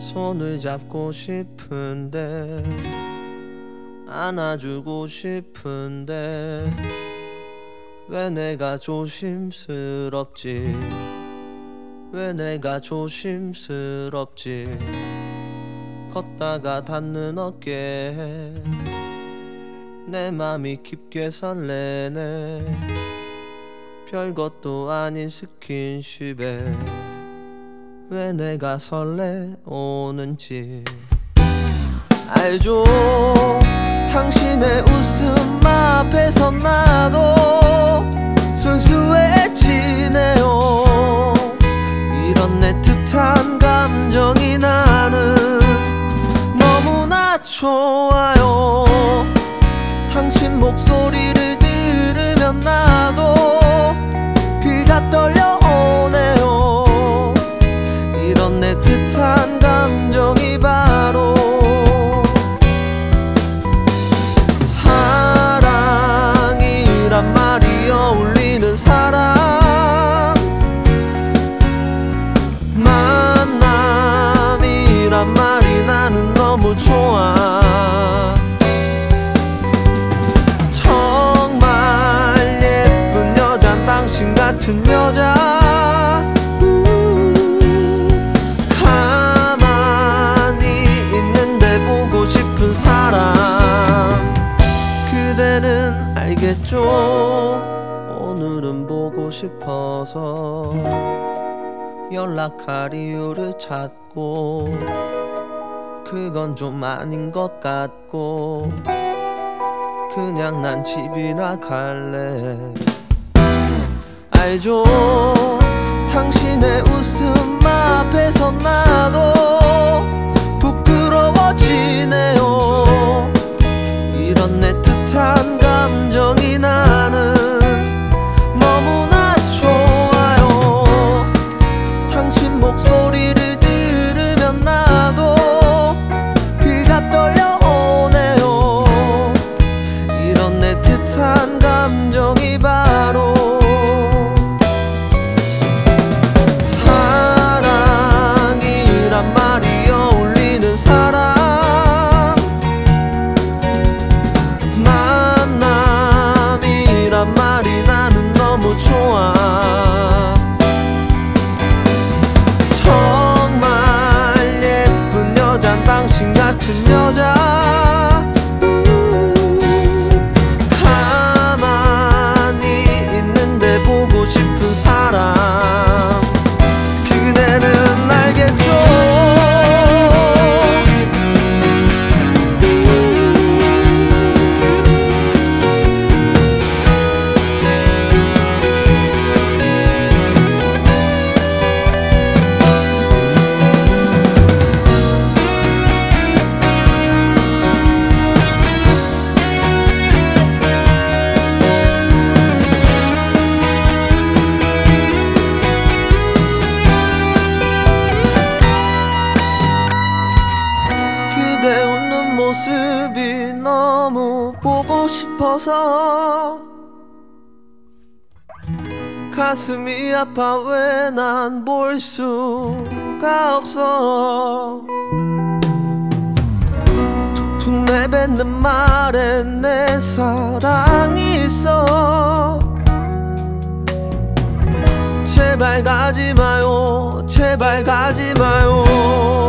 손을 잡고 싶은데 안아주고 싶은데 왜 내가 조심스럽지 왜 내가 조심스럽지 걷다가 닿는 어깨에 내 맘이 깊게 설레네 별것도 아닌 스킨십에 왜 내가 설레오는지 알죠 당신의 웃음 앞에서 나도 순수해지네요 이런 애틋한 감정이 나는 너무나 좋아요 당신 목소리를 들으면 나도 귀가 떨려오네요 이런 애틋한 감정이 바로 사랑이란 말이 어울리는 사람 만남이란 말이 나는 너무 좋아 정말 예쁜 여잔 당신 같은 여자 싶은 사람 그대는 알겠죠 오늘은 보고 싶어서 연락할 이유를 찾고 그건 좀 아닌 것 같고 그냥 난 집이나 갈래 알죠 당신의 웃음 앞에서 나도 부끄러워지네요 이런 애틋한 감정이 나는 너무나 좋아요 당신 목소리를 들으면 나도 귀가 떨려오네요 이런 애틋한 감정이 바로 사랑이란 말이 어울리는 사람 만남이란 말이 나는 너무 좋아 정말 예쁜 여잔 당신 같은 여자 가만히 있는데 보고 싶은 사람 그대는 알겠죠 그대 웃는 모습이 너무 보고 싶어서 가슴이 아파 왜 난 볼 수가 없어 툭툭 내뱉는 말에 내 사랑이 있어 제발 가지 마요 제발 가지 마요